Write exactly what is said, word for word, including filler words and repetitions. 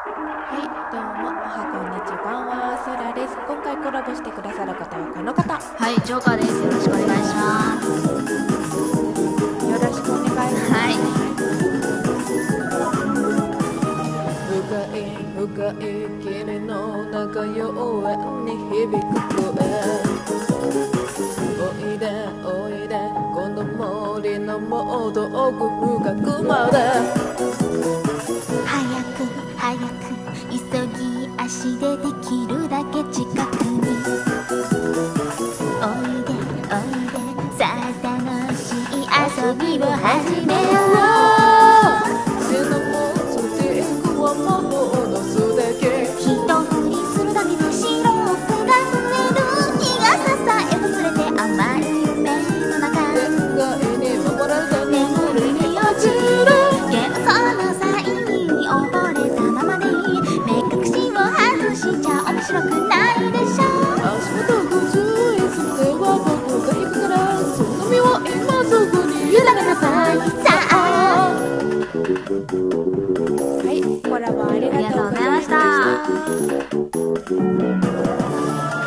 はい、どうも、おはこんにちは、ソラです。今回コラボしてくださる方はこの方。 はい、ジョーカーです。よろしくお願いします。 よろしくお願いします。 はい。 深い深い霧の中妖艶に響く声。おいでおいでこの森のもっと奥深くまで。 早く早く急ぎ足でできるだけ近くにおいでおいでさあ楽しい遊びを始めよう。 シナモンスティックはものすでき一振りするだけで白くが増える。日が支え忘れて甘い夢の中限界に守られた眠りに落ちる。幻想の際に溺れたままで目隠しを外しちゃ面白くないでしょ。 足元ご注意それは僕が引くからその身を今すぐに委ねなさいさあ。 はい、コラボありがとうございました。 ありがとうございました。